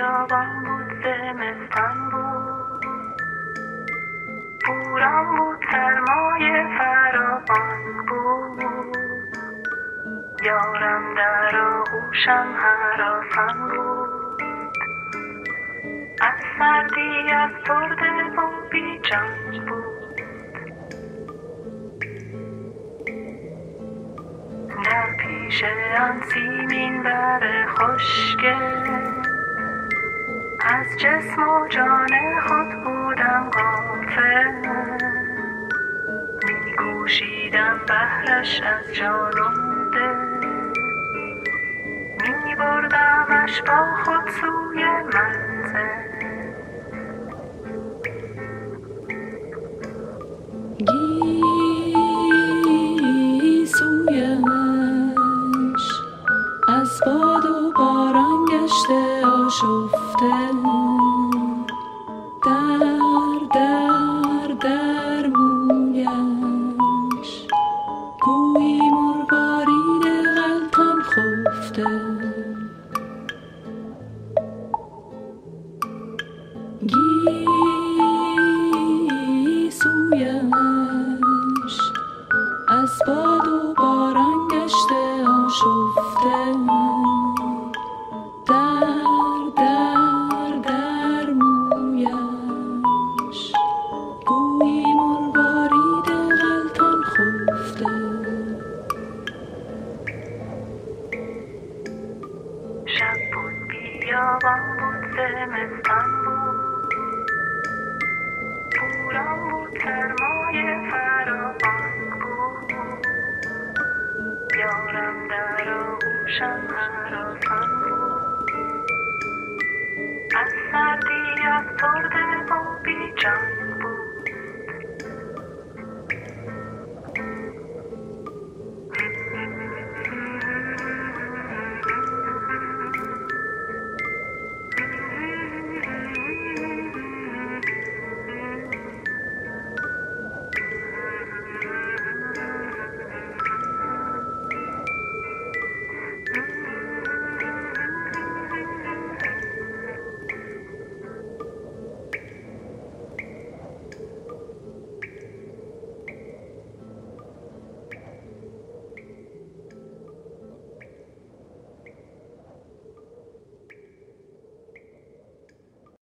بیابان بود، زمستان بود، بوران بود، سرمای فراوان بود، یارم در آغوشم هراسان بود، از سردی افسرده و بیجان بود. در پیش آن سیمین بر خشک، از جسم و جان خود بودم غافل، می کوشیدم بهرش از جان و دل، می بردمش با خود سوی منزل. گیسویش از باد و باران گشته آشفته، در مویش گویی مروارید غلطان خفته. گیسویش از باد و باران گشته آشفته، در مویش گویی مروارید غلطان خفته. شب بود، بیابان بود، زمستان بود، بوران بود، سرمای فراوان بود، یارم در آغوشم هراسان بود، از سردی افسرده و بیجان